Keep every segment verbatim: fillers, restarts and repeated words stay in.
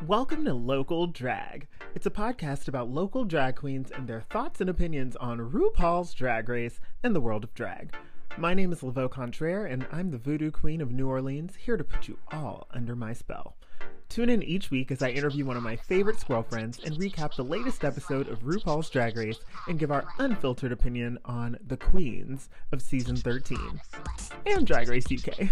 Welcome to Local Drag. It's a podcast about local drag queens and their thoughts and opinions on RuPaul's Drag Race and the world of drag. My name is Laveau Contraire, and I'm the voodoo queen of New Orleans, here to put you all under my spell. Tune in each week as I interview one of my favorite squirrel friends and recap the latest episode of RuPaul's Drag Race and give our unfiltered opinion on the queens of season thirteen and Drag Race U K.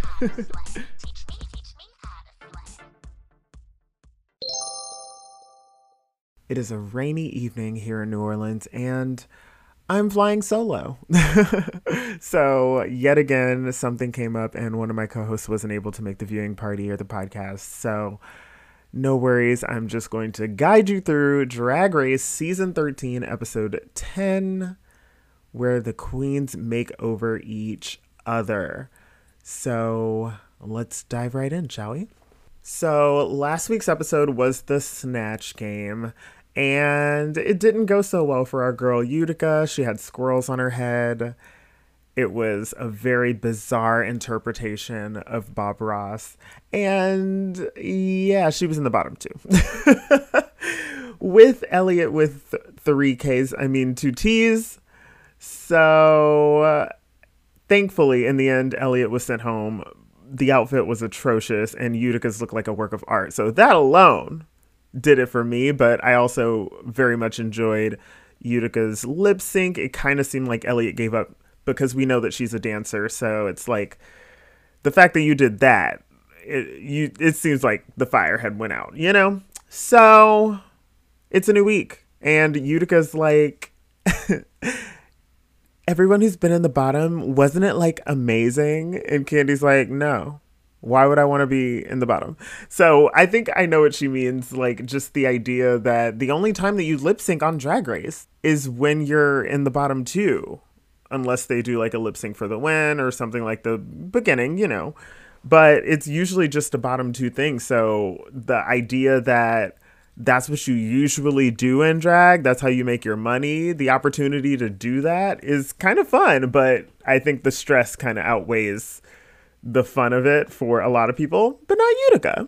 It is a rainy evening here in New Orleans, and I'm flying solo. So, yet again, something came up, and one of my co-hosts wasn't able to make the viewing party or the podcast. So, no worries. I'm just going to guide you through Drag Race Season thirteen, Episode ten, where the queens make over each other. So, let's dive right in, shall we? So, last week's episode was the Snatch Game. And it didn't go so well for our girl Utica. She had squirrels on her head. It was a very bizarre interpretation of Bob Ross. And yeah, she was in the bottom two. With Elliott with three Ks, I mean two Ts. So uh, thankfully, in the end, Elliott was sent home. The outfit was atrocious and Utica's looked like a work of art. So that alone did it for me, but I also very much enjoyed Utica's lip sync. It kind of seemed like Elliott gave up because we know that she's a dancer, so it's like the fact that you did that, it, you, it seems like the fire had went out, you know? So it's a new week, and Utica's like, everyone who's been in the bottom, wasn't it like amazing? And Candy's like, no. Why would I want to be in the bottom? So I think I know what she means. Like just the idea that the only time that you lip sync on Drag Race is when you're in the bottom two, unless they do like a lip sync for the win or something like the beginning, you know, but it's usually just a bottom two thing. So the idea that that's what you usually do in drag, that's how you make your money. The opportunity to do that is kind of fun, but I think the stress kind of outweighs the fun of it for a lot of people, but not Utica.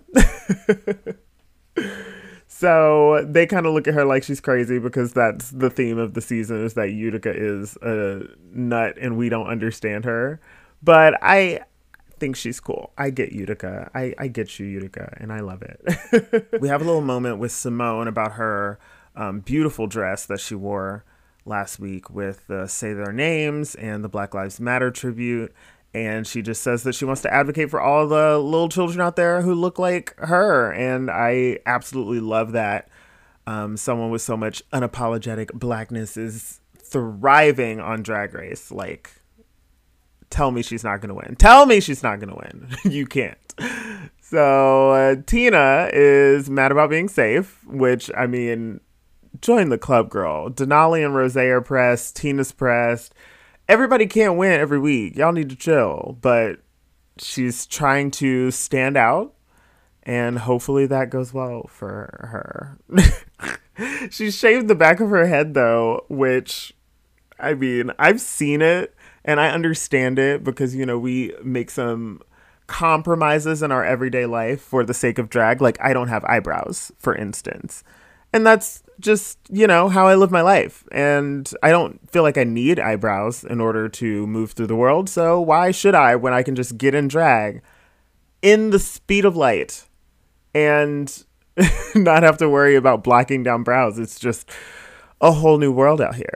So they kind of look at her like she's crazy because that's the theme of the season, is that Utica is a nut and we don't understand her. But I think she's cool. I get Utica. I, I get you, Utica, and I love it. We have a little moment with Simone about her um, beautiful dress that she wore last week with the Say Their Names and the Black Lives Matter tribute. And she just says that she wants to advocate for all the little children out there who look like her. And I absolutely love that. Um, someone with so much unapologetic blackness is thriving on Drag Race. Like, tell me she's not going to win. Tell me she's not going to win. You can't. So uh, Tina is mad about being safe, which, I mean, join the club, girl. Denali and Rosé are pressed. Tina's pressed. Everybody can't win every week. Y'all need to chill. But she's trying to stand out, and hopefully that goes well for her. She shaved the back of her head, though, which, I mean, I've seen it, and I understand it because, you know, we make some compromises in our everyday life for the sake of drag. Like, I don't have eyebrows, for instance. And that's just, you know, how I live my life. And I don't feel like I need eyebrows in order to move through the world. So why should I when I can just get in drag in the speed of light and not have to worry about blocking down brows? It's just a whole new world out here.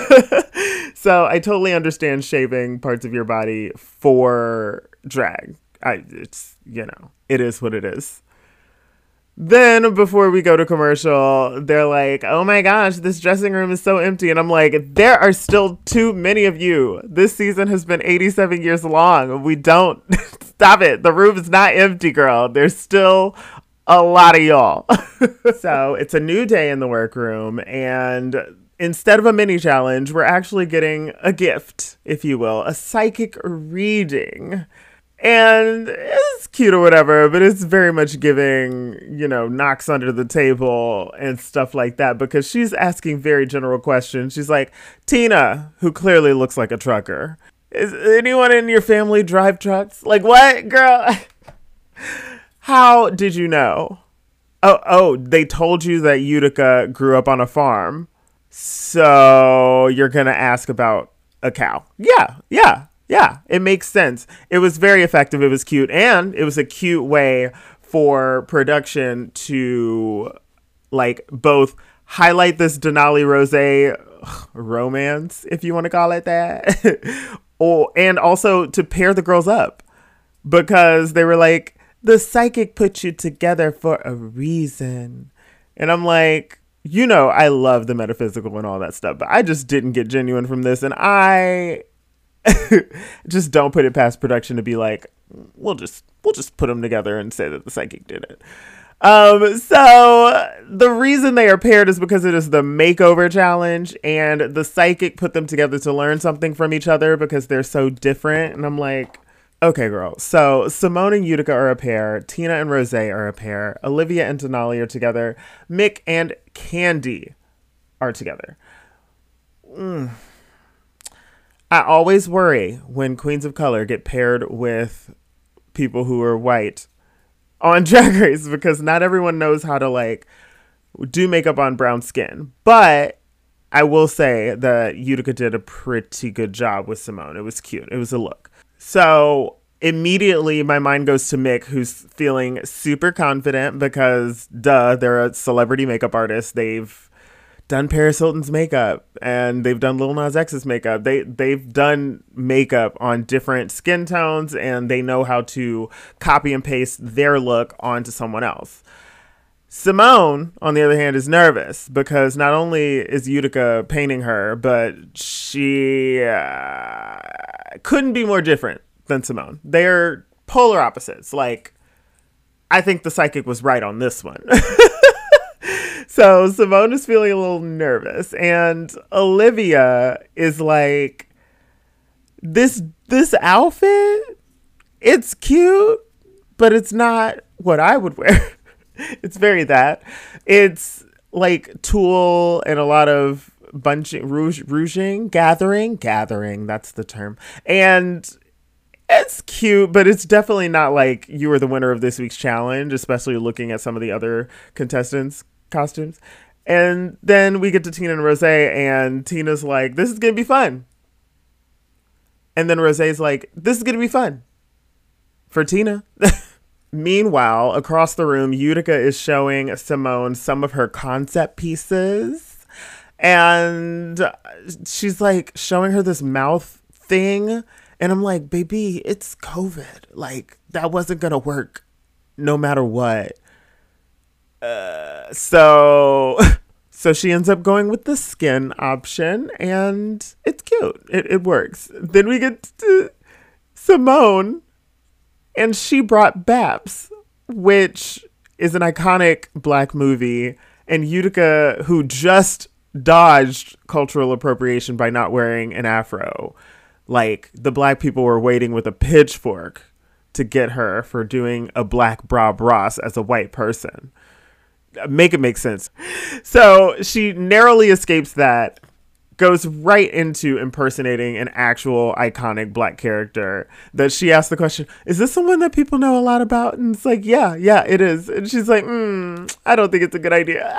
So I totally understand shaving parts of your body for drag. I, it's, you know, it is what it is. Then, before we go to commercial, they're like, oh my gosh, this dressing room is so empty. And I'm like, there are still too many of you. This season has been eighty-seven years long. We don't, stop it. The room is not empty, girl. There's still a lot of y'all. So, it's a new day in the workroom. And instead of a mini challenge, we're actually getting a gift, if you will, a psychic reading. And it's cute or whatever, but it's very much giving, you know, knocks under the table and stuff like that, because she's asking very general questions. She's like, Tina, who clearly looks like a trucker, is anyone in your family drive trucks? Like, what, girl? How did you know? Oh, oh, they told you that Utica grew up on a farm. So you're going to ask about a cow. Yeah, yeah, yeah. It makes sense. It was very effective. It was cute. And it was a cute way for production to, like, both highlight this Denali Rose romance, if you want to call it that, or and also to pair the girls up. Because they were like, the psychic put you together for a reason. And I'm like, you know, I love the metaphysical and all that stuff, but I just didn't get genuine from this. And I just don't put it past production to be like, we'll just, we'll just put them together and say that the psychic did it. Um, so the reason they are paired is because it is the makeover challenge, and the psychic put them together to learn something from each other because they're so different. And I'm like, okay, girl. So Simone and Utica are a pair. Tina and Rose are a pair. Olivia and Denali are together. Mick and Kandi are together. Mm. I always worry when queens of color get paired with people who are white on Drag Race, because not everyone knows how to, like, do makeup on brown skin. But I will say that Utica did a pretty good job with Simone. It was cute. It was a look. So immediately my mind goes to Mick, who's feeling super confident because, duh, they're a celebrity makeup artist. They've done Paris Hilton's makeup and they've done Lil Nas X's makeup. They, they've done makeup on different skin tones, and they know how to copy and paste their look onto someone else. Simone, on the other hand, is nervous because not only is Utica painting her, but she uh, couldn't be more different than Simone. They're polar opposites. Like, I think the psychic was right on this one. So Simone is feeling a little nervous, and Olivia is like, this this outfit, it's cute, but it's not what I would wear. It's very that. It's like tulle and a lot of bunching, rouge, rouging, gathering, gathering. That's the term. And it's cute, but it's definitely not like you were the winner of this week's challenge, especially looking at some of the other contestants' costumes. And then we get to Tina and Rose, and Tina's like, this is going to be fun. And then Rose's like, this is going to be fun for Tina. Meanwhile, across the room, Utica is showing Simone some of her concept pieces. And she's like showing her this mouth thing. And I'm like, baby, it's COVID. Like, that wasn't going to work no matter what. Uh, so, so she ends up going with the skin option, and it's cute. It, it works. Then we get to Simone, and she brought Babs, which is an iconic Black movie. And Utica, who just dodged cultural appropriation by not wearing an afro, like, the Black people were waiting with a pitchfork to get her for doing a black Bob Ross as a white person. Make it make sense. So she narrowly escapes that, goes right into impersonating an actual iconic Black character that she asked the question, is this someone that people know a lot about? And it's like, yeah, yeah, it is. And she's like, mm, I don't think it's a good idea.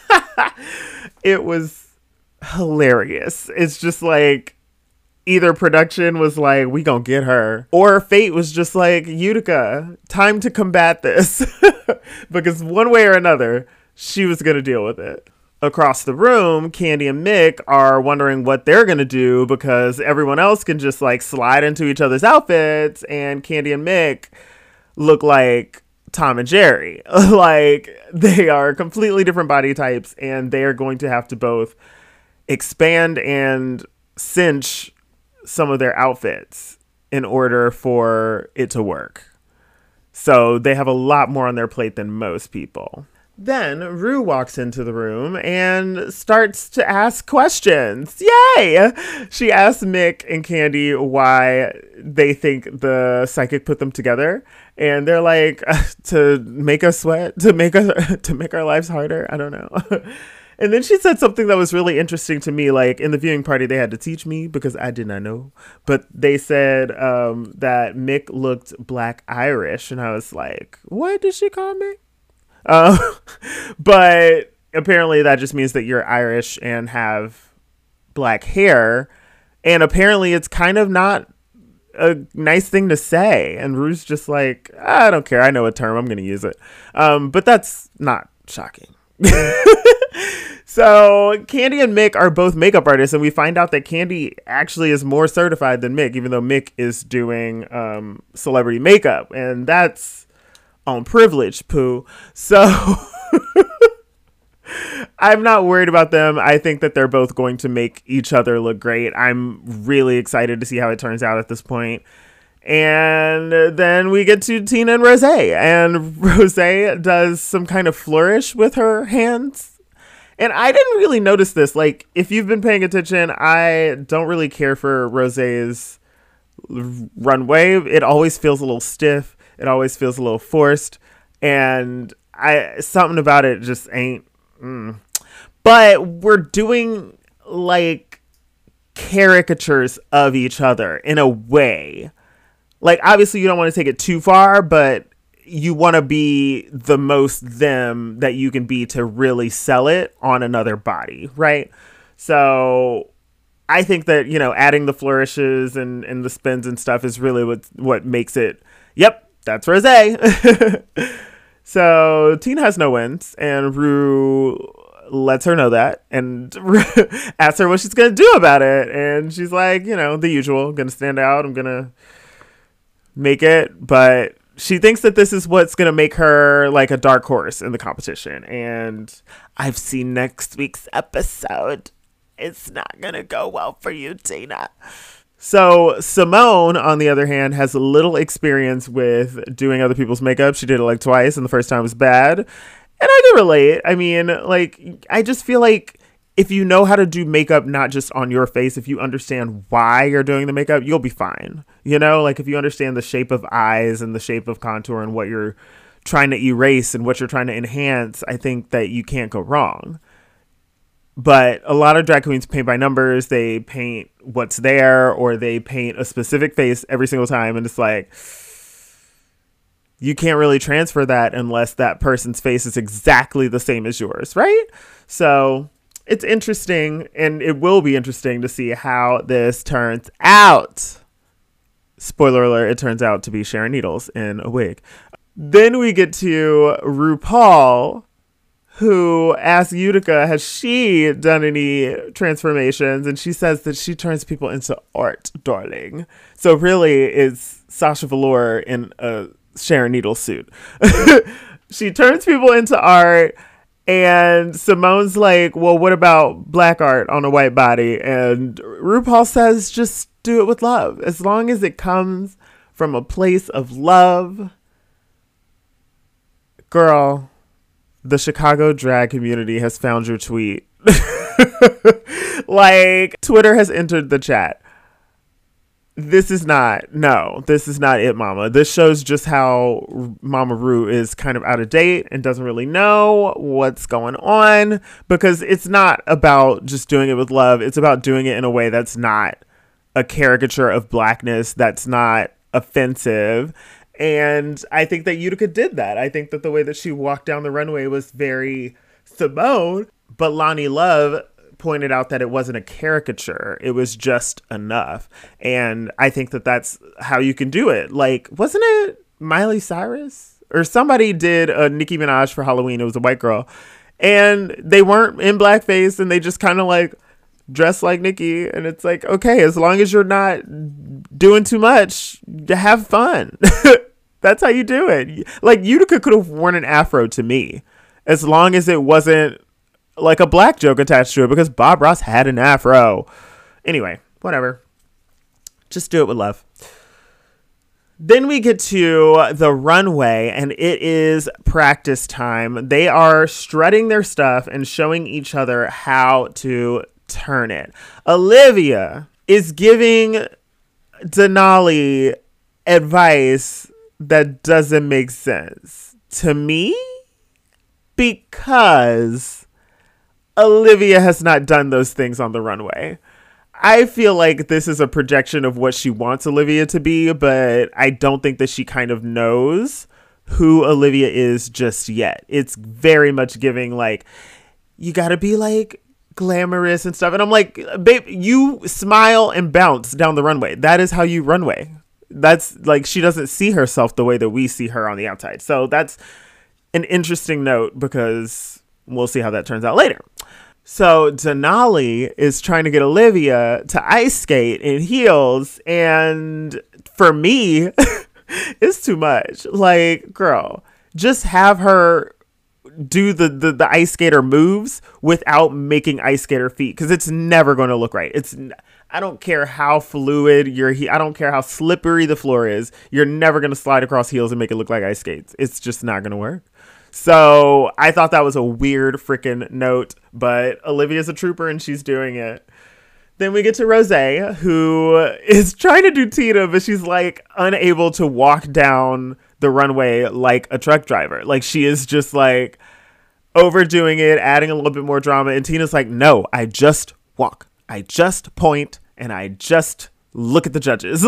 It was hilarious. It's just like, either production was like, we gonna get her, or fate was just like, Utica, time to combat this. Because one way or another, she was gonna deal with it. Across the room, Kandi and Mick are wondering what they're gonna do, because everyone else can just like slide into each other's outfits, and Kandi and Mick look like Tom and Jerry. Like, they are completely different body types, and they are going to have to both expand and cinch some of their outfits in order for it to work. So they have a lot more on their plate than most people. Then Rue walks into the room and starts to ask questions. Yay! She asks Mick and Kandi why they think the psychic put them together. And they're like, to make us sweat, to make us, to make our lives harder. I don't know. And then she said something that was really interesting to me. Like, in the viewing party, they had to teach me because I did not know. But they said um, that Mick looked Black Irish. And I was like, what did she call me? Uh, But apparently that just means that you're Irish and have black hair. And apparently it's kind of not a nice thing to say. And Rue's just like, I don't care. I know a term. I'm going to use it. Um, but that's not shocking. So Kandi and Mick are both makeup artists, and we find out that Kandi actually is more certified than Mick, even though Mick is doing um, celebrity makeup, and that's on privilege, poo. So I'm not worried about them. I think that they're both going to make each other look great. I'm really excited to see how it turns out at this point. And then we get to Tina and Rosé, and Rosé does some kind of flourish with her hands. And I didn't really notice this. Like, if you've been paying attention, I don't really care for Rosé's runway. It always feels a little stiff. It always feels a little forced. And I something about it just ain't. Mm. But we're doing, like, caricatures of each other in a way. Like, obviously, you don't want to take it too far, but you want to be the most them that you can be to really sell it on another body, right? So I think that, you know, adding the flourishes and, and the spins and stuff is really what what makes it, yep, that's Rosé. So Tina has no wins, and Rue lets her know that and asks her what she's going to do about it. And she's like, you know, the usual, I'm going to stand out, I'm going to make it, but she thinks that this is what's going to make her like a dark horse in the competition. And I've seen next week's episode. It's not going to go well for you, Tina. So Simone, on the other hand, has a little experience with doing other people's makeup. She did it like twice, and the first time was bad. And I can relate. I mean, like, I just feel like if you know how to do makeup, not just on your face, if you understand why you're doing the makeup, you'll be fine. You know, like if you understand the shape of eyes and the shape of contour and what you're trying to erase and what you're trying to enhance, I think that you can't go wrong. But a lot of drag queens paint by numbers. They paint what's there, or they paint a specific face every single time. And it's like, you can't really transfer that unless that person's face is exactly the same as yours, right? So it's interesting, and it will be interesting to see how this turns out. Spoiler alert, it turns out to be Sharon Needles in a wig. Then we get to RuPaul, who asks Utica, has she done any transformations? And she says that she turns people into art, darling. So really, it's Sasha Velour in a Sharon Needles suit. She turns people into art. And Simone's like, well, what about black art on a white body? And RuPaul says, just do it with love. As long as it comes from a place of love. Girl, the Chicago drag community has found your tweet. Like, Twitter has entered the chat. This is not, no, this is not it, Mama. This shows just how Mama Ru is kind of out of date and doesn't really know what's going on, because it's not about just doing it with love. It's about doing it in a way that's not a caricature of blackness, that's not offensive. And I think that Utica did that. I think that the way that she walked down the runway was very Simone, but Loni Love pointed out that it wasn't a caricature. It was just enough. And I think that that's how you can do it. Like, wasn't it Miley Cyrus? Or somebody did a Nicki Minaj for Halloween. It was a white girl. And they weren't in blackface, and they just kind of like dressed like Nicki. And it's like, okay, as long as you're not doing too much, have fun. That's how you do it. Like, Utica could have worn an afro to me, as long as it wasn't like a black joke attached to it, because Bob Ross had an afro. Anyway, whatever. Just do it with love. Then we get to the runway, and it is practice time. They are strutting their stuff and showing each other how to turn it. Olivia is giving Denali advice that doesn't make sense to me, because Olivia has not done those things on the runway. I feel like this is a projection of what she wants Olivia to be, but I don't think that she kind of knows who Olivia is just yet. It's very much giving like, you gotta be like glamorous and stuff. And I'm like, babe, you smile and bounce down the runway. That is how you runway. That's like, she doesn't see herself the way that we see her on the outside. So that's an interesting note because we'll see how that turns out later. So Denali is trying to get Olivia to ice skate in heels. And for me, it's too much. Like, girl, just have her do the, the, the ice skater moves without making ice skater feet. Because it's never going to look right. It's I don't care how fluid your he I don't care how slippery the floor is. You're never going to slide across heels and make it look like ice skates. It's just not going to work. So I thought that was a weird freaking note, but Olivia's a trooper and she's doing it. Then we get to Rosé, who is trying to do Tina, but she's like unable to walk down the runway like a truck driver. Like she is just like overdoing it, adding a little bit more drama. And Tina's like, no, I just walk. I just point and I just look at the judges.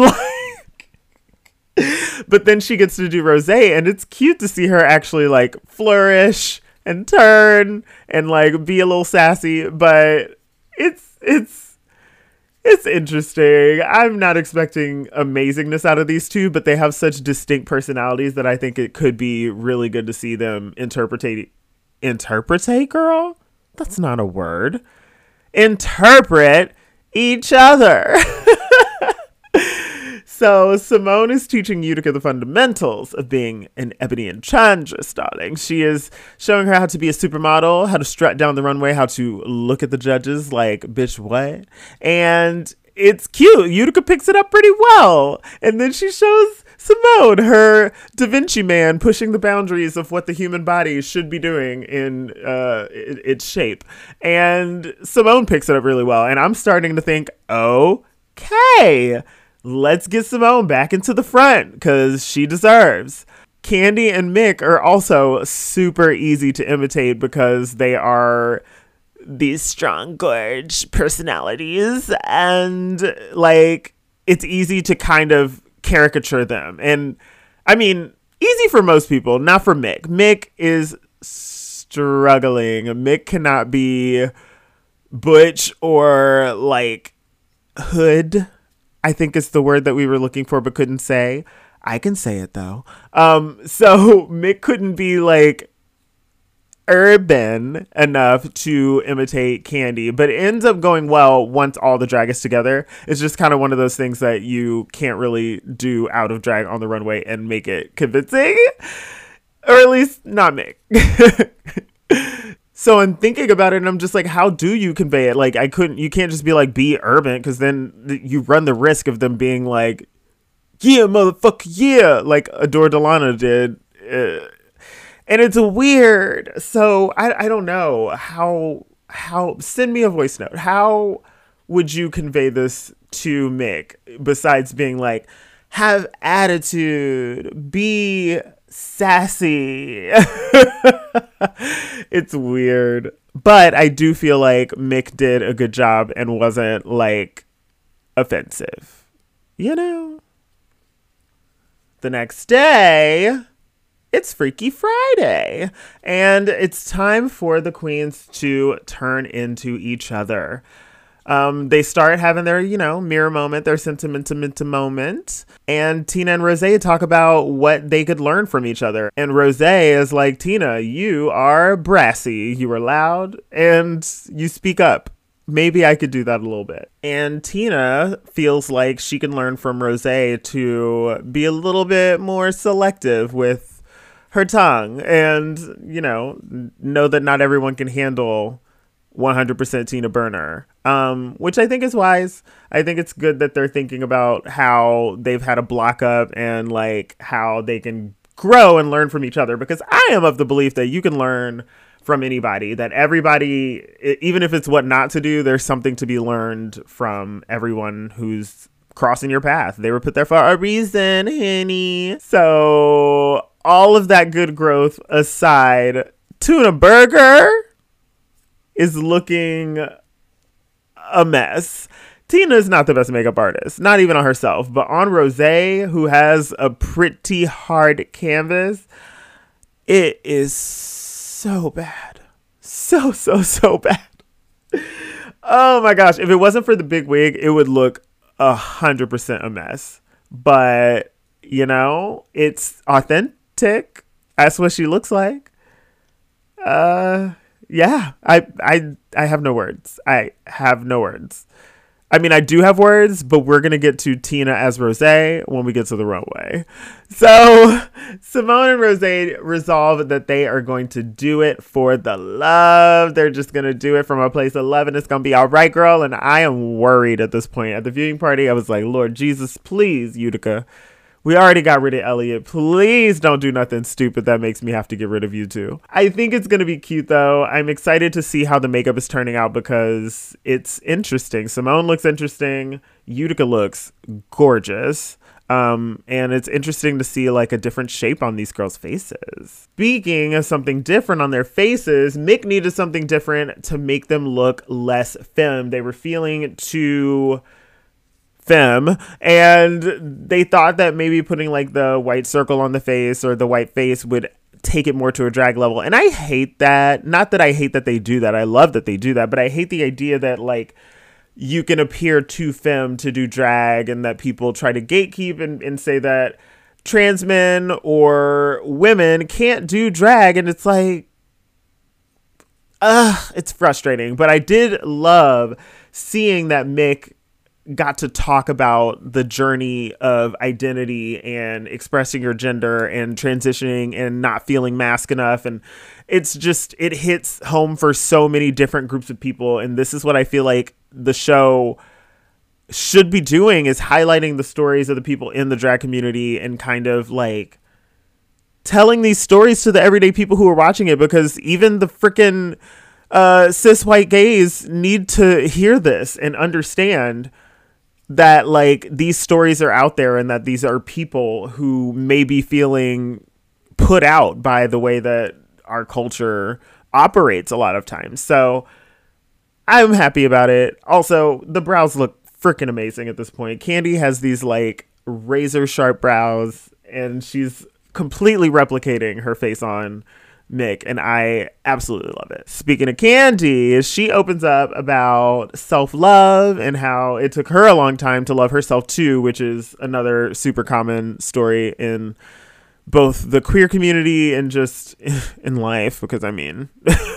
But then she gets to do Rosé, and it's cute to see her actually like flourish and turn and like be a little sassy. But it's it's it's interesting. I'm not expecting amazingness out of these two, but they have such distinct personalities that I think it could be really good to see them interpretate. Interpretate, girl? That's not a word. Interpret each other. So Simone is teaching Utica the fundamentals of being an Ebony Enchantress, darling. She is showing her how to be a supermodel, how to strut down the runway, how to look at the judges like, bitch, what? And it's cute. Utica picks it up pretty well. And then she shows Simone, her Da Vinci man, pushing the boundaries of what the human body should be doing in uh, its shape. And Simone picks it up really well. And I'm starting to think, okay, let's get Simone back into the front because she deserves. Candy and Mick are also super easy to imitate because they are these strong, gorge personalities. And like, it's easy to kind of caricature them. And I mean, easy for most people, not for Mick. Mick is struggling. Mick cannot be butch or like hood, I think is the word that we were looking for but couldn't say. I can say it though. Um, so Mick couldn't be like urban enough to imitate Candy, but it ends up going well once all the drag is together. It's just kind of one of those things that you can't really do out of drag on the runway and make it convincing, or at least not Mick. So I'm thinking about it and I'm just like, how do you convey it? Like, I couldn't, you can't just be like, be urban, because then you run the risk of them being like, yeah, motherfucker, yeah, like Adore Delano did. Uh, and it's weird. So I, I don't know how, how, send me a voice note. How would you convey this to Mick besides being like, have attitude, be sassy? It's weird, but I do feel like Mick did a good job and wasn't like offensive, you know. The next day, it's Freaky Friday, and it's time for the queens to turn into each other. Um, they start having their, you know, mirror moment, their sentimental moment. And Tina and Rosé talk about what they could learn from each other. And Rosé is like, Tina, you are brassy, you are loud, and you speak up. Maybe I could do that a little bit. And Tina feels like she can learn from Rosé to be a little bit more selective with her tongue and, you know, know that not everyone can handle one hundred percent Tina Burner, um, which I think is wise. I think it's good that they're thinking about how they've had a block up and like how they can grow and learn from each other, because I am of the belief that you can learn from anybody, that everybody, even if it's what not to do, there's something to be learned from everyone who's crossing your path. They were put there for a reason, honey. So all of that good growth aside, Tuna Burger is looking a mess. Tina is not the best makeup artist, not even on herself, but on Rosé, who has a pretty hard canvas, it is so bad. So, so, so bad. Oh my gosh. If it wasn't for the big wig, it would look a hundred percent a mess. But, you know, it's authentic. That's what she looks like. Uh, yeah, I, I, I have no words. I have no words. I mean, I do have words, but we're going to get to Tina as Rosé when we get to the runway. So Simone and Rosé resolve that they are going to do it for the love. They're just going to do it from a place of love, and it's going to be all right, girl. And I am worried at this point. At the viewing party, I was like, Lord Jesus, please, Utica. We already got rid of Elliott. Please don't do nothing stupid that makes me have to get rid of you two. I think it's going to be cute, though. I'm excited to see how the makeup is turning out because it's interesting. Simone looks interesting. Utica looks gorgeous. Um, and it's interesting to see like a different shape on these girls' faces. Speaking of something different on their faces, Mick needed something different to make them look less femme. They were feeling too femme, and they thought that maybe putting like the white circle on the face or the white face would take it more to a drag level. And I hate that. Not that I hate that they do that. I love that they do that, but I hate the idea that like you can appear too femme to do drag and that people try to gatekeep and, and say that trans men or women can't do drag. And it's like, ugh, it's frustrating. But I did love seeing that Mick got to talk about the journey of identity and expressing your gender and transitioning and not feeling mask enough. And it's just, it hits home for so many different groups of people. And this is what I feel like the show should be doing, is highlighting the stories of the people in the drag community and kind of like telling these stories to the everyday people who are watching it, because even the freaking uh, cis white gays need to hear this and understand that like these stories are out there and that these are people who may be feeling put out by the way that our culture operates a lot of times. So I'm happy about it. Also, the brows look freaking amazing at this point. Candy has these like razor sharp brows and she's completely replicating her face on Mick, and I absolutely love it. Speaking of Candy, she opens up about self-love and how it took her a long time to love herself too, which is another super common story in both the queer community and just in life, because I mean,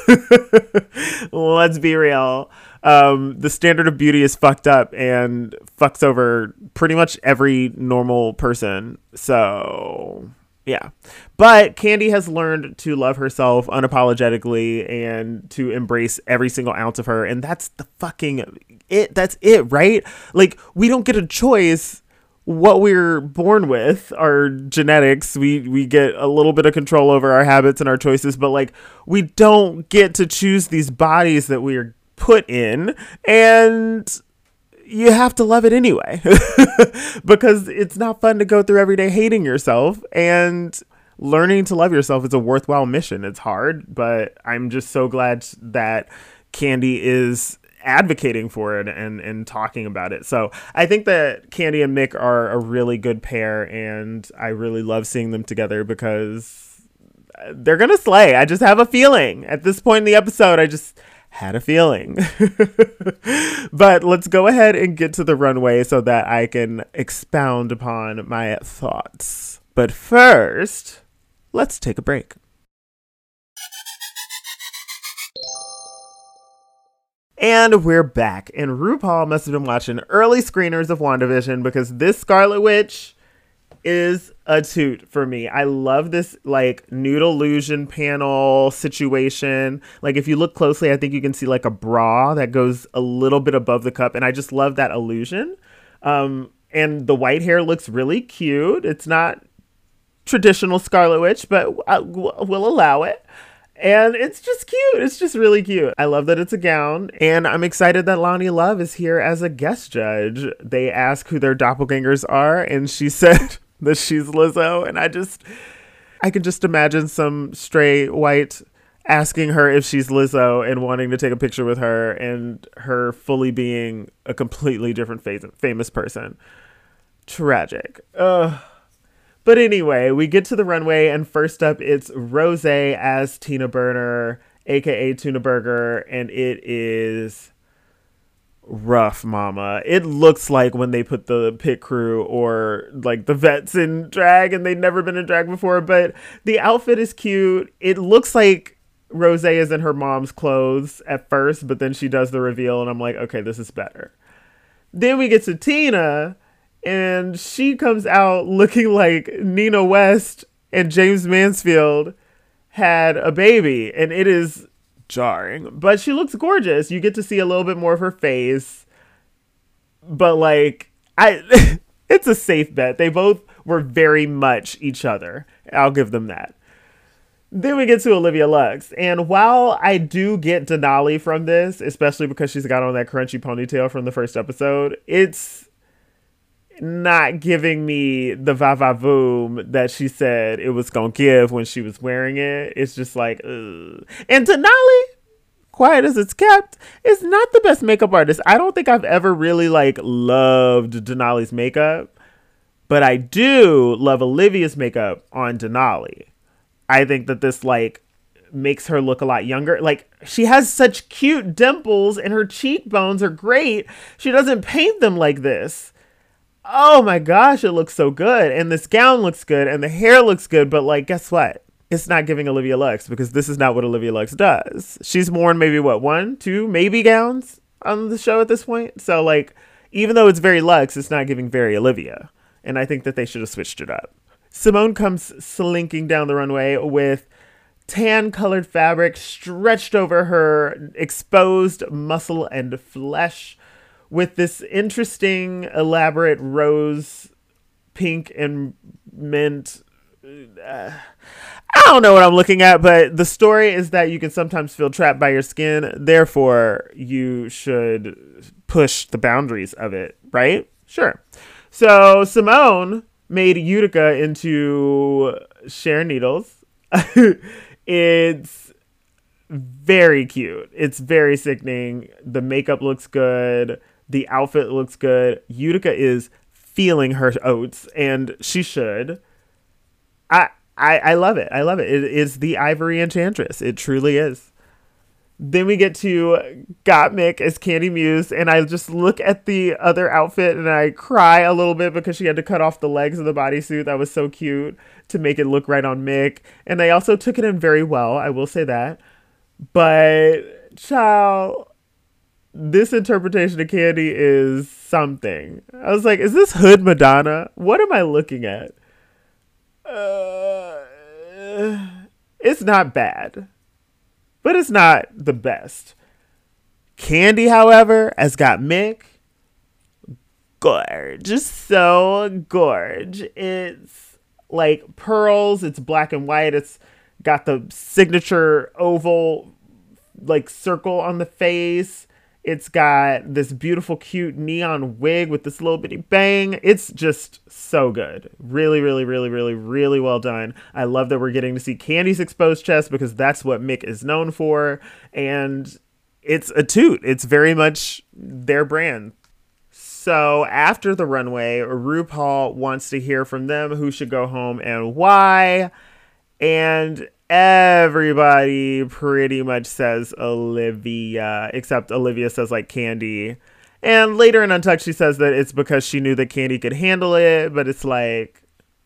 let's be real. Um, the standard of beauty is fucked up and fucks over pretty much every normal person. So yeah, but Candy has learned to love herself unapologetically and to embrace every single ounce of her. And that's the fucking it. That's it, right? Like, we don't get a choice what we're born with, our genetics. We, we get a little bit of control over our habits and our choices, but like, we don't get to choose these bodies that we are put in. And you have to love it anyway, because it's not fun to go through every day hating yourself, and learning to love yourself is a worthwhile mission. It's hard, but I'm just so glad that Candy is advocating for it and, and talking about it. So I think that Candy and Mick are a really good pair, and I really love seeing them together because they're going to slay. I just have a feeling at this point in the episode. I just had a feeling. But let's go ahead and get to the runway so that I can expound upon my thoughts. But first, let's take a break. And we're back. And RuPaul must have been watching early screeners of WandaVision, because this Scarlet Witch is a toot for me. I love this like nude illusion panel situation. Like, if you look closely, I think you can see like a bra that goes a little bit above the cup, and I just love that illusion. Um, and the white hair looks really cute. It's not traditional Scarlet Witch, but I, we'll allow it. And it's just cute. It's just really cute. I love that it's a gown. And I'm excited that Loni Love is here as a guest judge. They ask who their doppelgangers are, and she said that she's Lizzo. And I just, I can just imagine some stray white asking her if she's Lizzo and wanting to take a picture with her, and her fully being a completely different famous person. Tragic. Ugh. But anyway, we get to the runway, and first up, it's Rose as Tina Burner, aka Tuna Burger, and it is rough, mama. It looks like when they put the pit crew or like the vets in drag and they'd never been in drag before, but the outfit is cute. It looks like Rose is in her mom's clothes at first, but then she does the reveal, and I'm like, okay, this is better. Then we get to Tina, and she comes out looking like Nina West and James Mansfield had a baby, and it is jarring. But she looks gorgeous. You get to see a little bit more of her face. But, like, I it's a safe bet. They both were very much each other. I'll give them that. Then we get to Olivia Lux. And while I do get Denali from this, especially because she's got on that crunchy ponytail from the first episode, it's not giving me the va-va-voom that she said it was going to give when she was wearing it. It's just like, ugh. And Denali, quiet as it's kept, is not the best makeup artist. I don't think I've ever really, like, loved Denali's makeup. But I do love Olivia's makeup on Denali. I think that this, like, makes her look a lot younger. Like, she has such cute dimples and her cheekbones are great. She doesn't paint them like this. Oh my gosh, it looks so good. And this gown looks good and the hair looks good. But, like, guess what? It's not giving Olivia Lux, because this is not what Olivia Lux does. She's worn maybe, what, one, two, maybe gowns on the show at this point. So, like, even though it's very Lux, it's not giving very Olivia. And I think that they should have switched it up. Simone comes slinking down the runway with tan colored fabric stretched over her exposed muscle and flesh, with this interesting elaborate rose, pink, and mint. Uh, I don't know what I'm looking at, but the story is that you can sometimes feel trapped by your skin. Therefore, you should push the boundaries of it, right? Sure. So Simone made Utica into Sharon Needles. It's very cute. It's very sickening. The makeup looks good. The outfit looks good. Utica is feeling her oats, and she should. I I, I love it. I love it. It is the Ivory Enchantress. It truly is. Then we get to Gottmik as Candy Muse, and I just look at the other outfit and I cry a little bit because she had to cut off the legs of the bodysuit. That was so cute to make it look right on Mick. And they also took it in very well, I will say that. But, child, this interpretation of Candy is something. I was like, is this Hood Madonna? What am I looking at? Uh, it's not bad. But it's not the best. Candy, however, has got Mick. Gorge. So gorge. It's like pearls. It's black and white. It's got the signature oval, like, circle on the face. It's got this beautiful, cute neon wig with this little bitty bang. It's just so good. Really, really, really, really, really well done. I love that we're getting to see Candy's exposed chest, because that's what Mick is known for. And it's a toot. It's very much their brand. So after the runway, RuPaul wants to hear from them who should go home and why. And everybody pretty much says Olivia, except Olivia says, like, Candy. And later in Untucked, she says that it's because she knew that Candy could handle it, but it's like,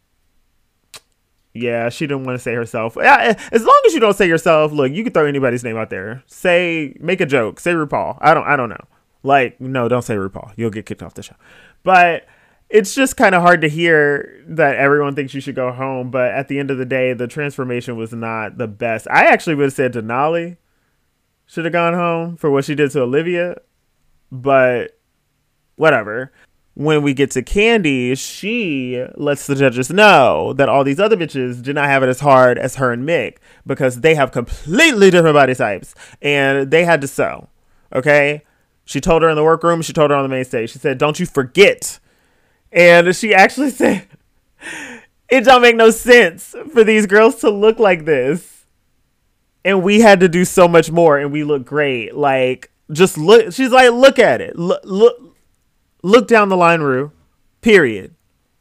yeah, she didn't want to say herself. As long as you don't say yourself, look, you can throw anybody's name out there. Say, make a joke. Say RuPaul. I don't, I don't know. Like, no, don't say RuPaul. You'll get kicked off the show. But it's just kind of hard to hear that everyone thinks you should go home. But at the end of the day, the transformation was not the best. I actually would have said Denali should have gone home for what she did to Olivia. But whatever. When we get to Candy, she lets the judges know that all these other bitches did not have it as hard as her and Mick, because they have completely different body types and they had to sew. Okay? She told her in the workroom. She told her on the main stage. She said, don't you forget. And she actually said, it don't make no sense for these girls to look like this And we had to do so much more, and we look great. Like, just look. She's like, look at it. Look, look, look down the line, Rue. Period.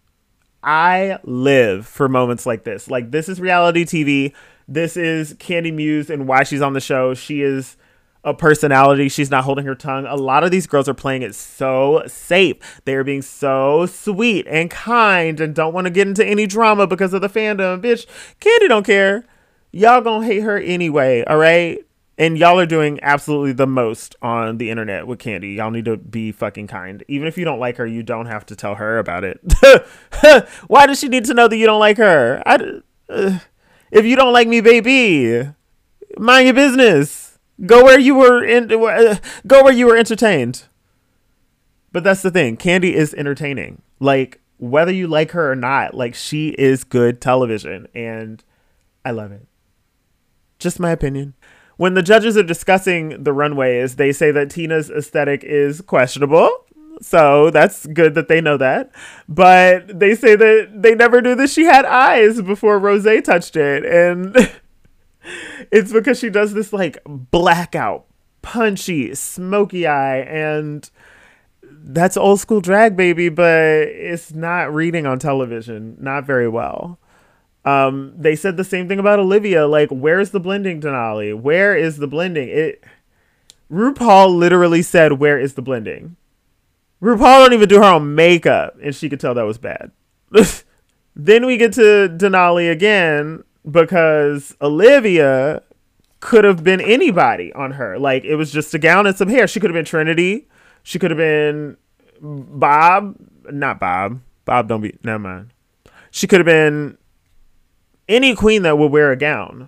I live for moments like this. Like, this is reality T V. This is Kandy Muse and why she's on the show. She is a personality. She's not holding her tongue. A lot of these girls are playing it so safe. They're being so sweet and kind and don't want to get into any drama because of the fandom. Bitch, Kandy don't care. Y'all gonna hate her anyway, all right? And y'all are doing absolutely the most on the internet with Kandy. Y'all need to be fucking kind. Even if you don't like her, you don't have to tell her about it. Why does she need to know that you don't like her? I, uh, if you don't like me, baby, mind your business. Go where you were in. Uh, go where you were entertained. But that's the thing. Kandy is entertaining. Like, whether you like her or not, like, she is good television, and I love it. Just my opinion. When the judges are discussing the runways, they say that Tina's aesthetic is questionable. So that's good that they know that. But they say that they never knew that she had eyes before Rosé touched it. And it's because she does this like blackout, punchy, smoky eye. And that's old school drag, baby. But it's not reading on television. Not very well. Um, they said the same thing about Olivia. Like, where's the blending, Denali? Where is the blending? It. RuPaul literally said, where is the blending? RuPaul don't even do her own makeup, and she could tell that was bad. Then we get to Denali again, because Olivia could have been anybody on her. Like, it was just a gown and some hair. She could have been Trinity. She could have been Bob. Not Bob. Bob don't be... Never mind. She could have been... any queen that would wear a gown.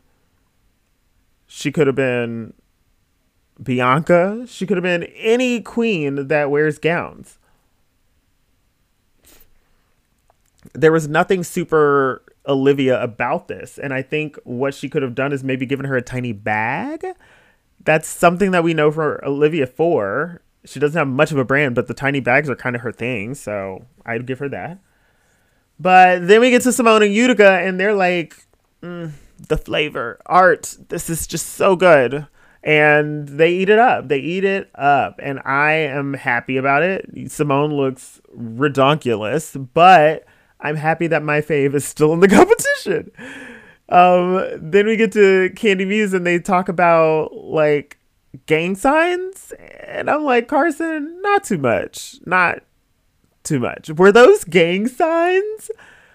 She could have been Bianca. She could have been any queen that wears gowns. There was nothing super Olivia about this. And I think what she could have done is maybe given her a tiny bag. That's something that we know for Olivia for. She doesn't have much of a brand, but the tiny bags are kind of her thing. So I'd give her that. But then we get to Simone and Utica, and they're like, mm, the flavor, art, this is just so good. And they eat it up. They eat it up. And I am happy about it. Simone looks redonkulous, but I'm happy that my fave is still in the competition. Um, then we get to Kandy Muse, and they talk about, like, gang signs. And I'm like, Carson, not too much. Not too much. Were those gang signs?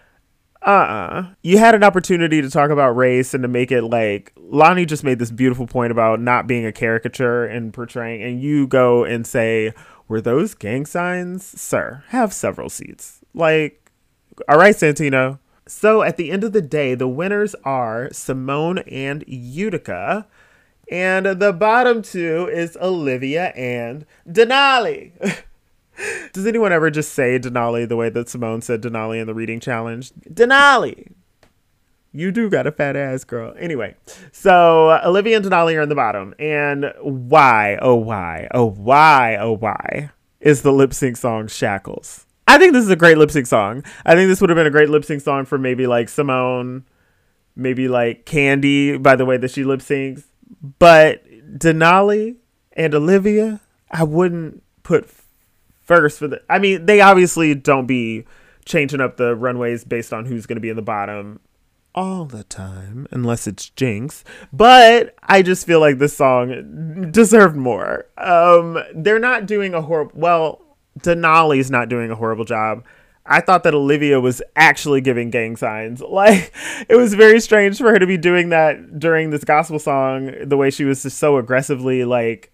Uh-uh. You had an opportunity to talk about race and to make it like... Lonnie just made this beautiful point about not being a caricature and portraying, and you go and say, were those gang signs? Sir, have several seats. Like, all right, Santino. So at the end of the day, the winners are Simone and Utica. And the bottom two is Olivia and Denali. Does anyone ever just say Denali the way that Simone said Denali in the reading challenge? Denali! You do got a fat ass, girl. Anyway, so uh, Olivia and Denali are in the bottom. And why, oh why, oh why, oh why is the lip sync song Shackles? I think this is a great lip sync song. I think this would have been a great lip sync song for maybe like Simone, maybe like Kandy by the way that she lip syncs. But Denali and Olivia, I wouldn't put first for the... I mean, they obviously don't be changing up the runways based on who's going to be in the bottom all the time, unless it's Jinx. But I just feel like this song deserved more. Um, they're not doing a horrible... Well, Denali's not doing a horrible job. I thought that Olivia was actually giving gang signs. Like, it was very strange for her to be doing that during this gospel song, the way she was just so aggressively, like,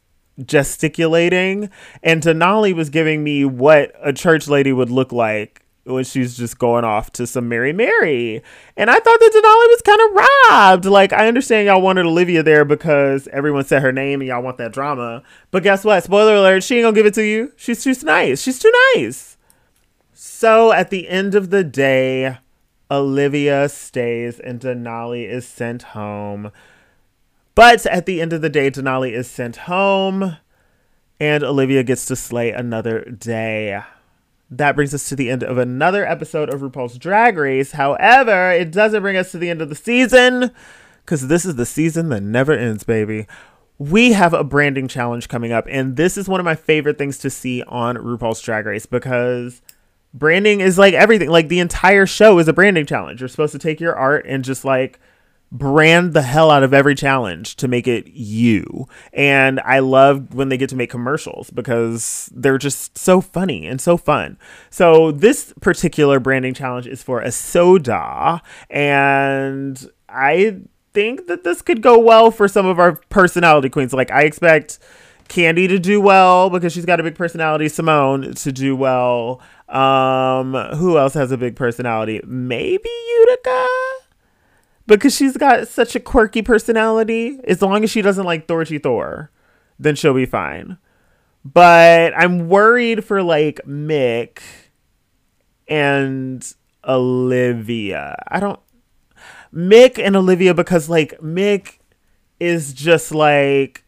gesticulating. And Denali was giving me what a church lady would look like when she's just going off to some Mary Mary. And I thought that Denali was kind of robbed. Like, I understand y'all wanted Olivia there because everyone said her name and y'all want that drama. But guess what? Spoiler alert, she ain't gonna give it to you. She's too nice. She's too nice. So at the end of the day, Olivia stays and Denali is sent home. But at the end of the day, Denali is sent home and Olivia gets to slay another day. That brings us to the end of another episode of RuPaul's Drag Race. However, it doesn't bring us to the end of the season. because this is the season that never ends, baby. We have a branding challenge coming up, and this is one of my favorite things to see on RuPaul's Drag Race because branding is like everything. Like the entire show is a branding challenge. You're supposed to take your art and just like brand the hell out of every challenge to make it you. And I love when they get to make commercials because they're just so funny and so fun. So this particular branding challenge is for a soda, and I think that this could go well for some of our personality queens. Like I expect Candy to do well because she's got a big personality. Simone to do well. Um, who else has a big personality? Maybe Utica, because she's got such a quirky personality. As long as she doesn't like Thorgy Thor, then she'll be fine. But I'm worried for like Mick and Olivia. I don't Mick and Olivia because like Mick is just like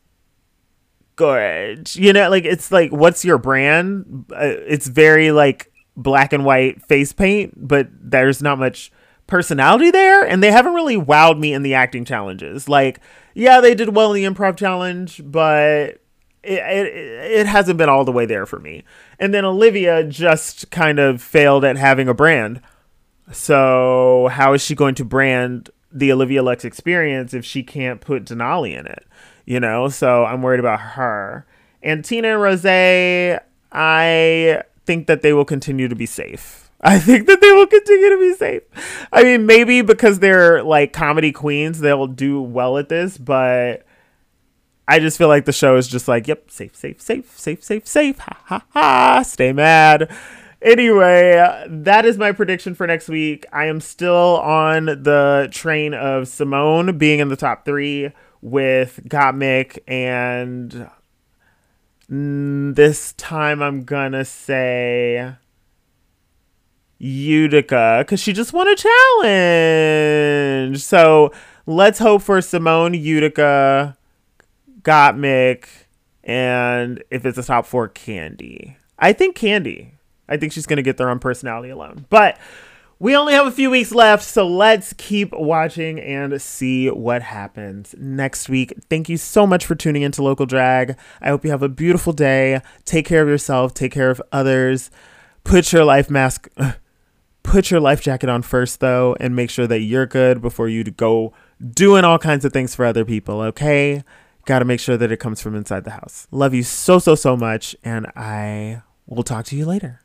good, you know, like it's like, what's your brand? Uh, it's very like black and white face paint, but there's not much personality there, and they haven't really wowed me in the acting challenges. Like, yeah, they did well in the improv challenge, but it, it it hasn't been all the way there for me. And then Olivia just kind of failed at having a brand. So how is she going to brand the Olivia Lux experience if she can't put Denali in it? You know, so I'm worried about her. And Tina and Rosé, I think that they will continue to be safe. I think that they will continue to be safe. I mean, maybe because they're like comedy queens, they'll do well at this, but I just feel like the show is just like, yep, safe, safe, safe, safe, safe, safe. Ha ha ha. Stay mad. Anyway, that is my prediction for next week. I am still on the train of Simone being in the top three with Gottmik, and mm, this time I'm gonna say Utica because she just won a challenge. So let's hope for Simone, Utica, Gottmik, and if it's a top four, Candy. I think Candy. I think she's going to get there on personality alone. But we only have a few weeks left, so let's keep watching and see what happens next week. Thank you so much for tuning into Local Drag. I hope you have a beautiful day. Take care of yourself. Take care of others. Put your life mask, put your life jacket on first, though, and make sure that you're good before you go doing all kinds of things for other people, okay? Got to make sure that it comes from inside the house. Love you so, so, so much, and I will talk to you later.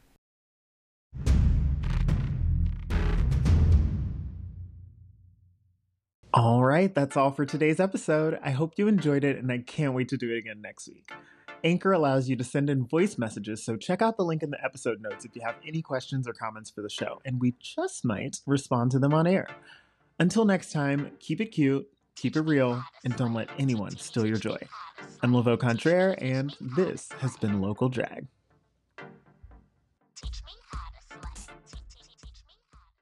All right, that's all for today's episode. I hope you enjoyed it, and I can't wait to do it again next week. Anchor allows you to send in voice messages, so check out the link in the episode notes if you have any questions or comments for the show, and we just might respond to them on air. Until next time, keep it cute, keep it real, and don't let anyone steal your joy. I'm Laveau Contraire, and this has been Local Drag.